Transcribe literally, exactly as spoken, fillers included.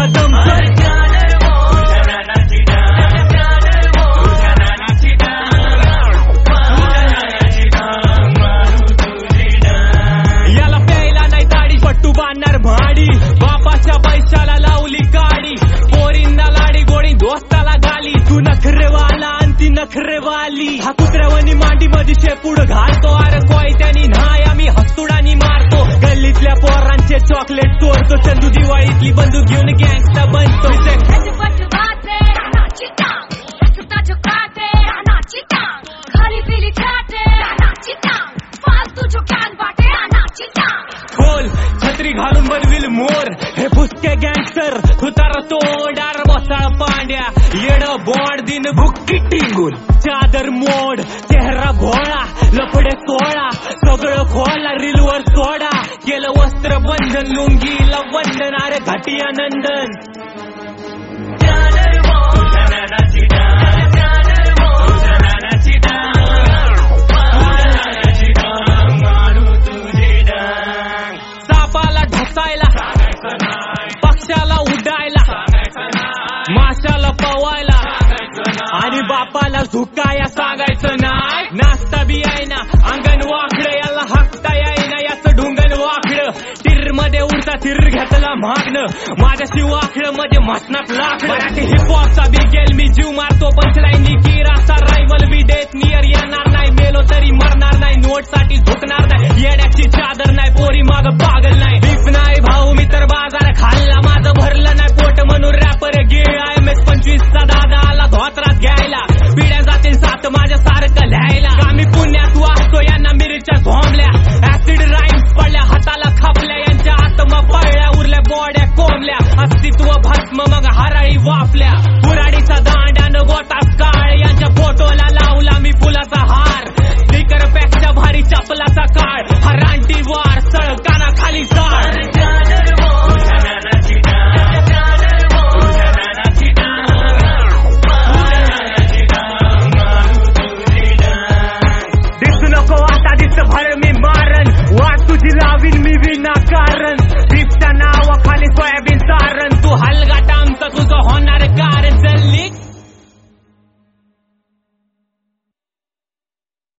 तुझा दम याला प्यायला नाही ताडी पट्टू बांधणार भाडी बापाच्या पैशाला लावली काडी पोरींना लाडी गोडी दोस्ताला गाली तू नखरेवाला आणि ती नखरेवाली हा कुत्र्यावानी मांडी मध्ये शेपूड घालतो अरे कोय त्यांनी नाही आम्ही हस्तुडानी मारतो गल्लीतल्या पोरांचे चॉकलेट चोरतो चंदू दिवाळीतली बंदूक घेऊन गँगस्टा बनतो खोल छत्री घालून बनविल मोर हे फुसके गँगस्टर तुतारा तोंडार बसाळ पांड्या येड बॉड दिन भुक्की टिंगून चादर मोड चेहरा घोळा लफडे सोळा सगळं खोला रीलवर सोडा केलं वस्त्र बंधन लुंगीला वंदन अरे घाटिया नंदन सापाला ढसायला पक्षाला उडायला माशाला पवायला आणि बापाला झुकाया सांगायचं नाही नाचता बी आहे ना अंगण वाकड याला हाकता येईना याचं ढुंगण वाकड तिर मध्ये उडता तिर घेतला मागणं माझ्याशी वाकड मध्ये मसनात लाकड मराठी हिपहॉपचा बी गेल मी जीव मारतो पंचलाईनी किराचा रायवल बी डेथ नियर येणार नाही मेलो तरी मरणार नाही नोट साठी झुकणार नाही येण्याची चादर नाही पोरी माग पागल नाही बीफ नाही भाऊ मी तर बाजार खाल्ला माझं भरलं नाही पोट म्हणून रॅपर गे आय एम एस पंचवीसचा दादा आला धोत्रात घ्यायला पिढ्या जातील सात माझ्या सारखं लिहायला आम्ही पुण्यात वाचतो यांना मिरच्या झोंबल्या ऍसिड राईम्स पडल्या हाताला खापल्या यांच्या आत्मा पळल्या उरल्या बॉड्या कोंबल्या अस्तित्व भस्म मग हराळी वापल्या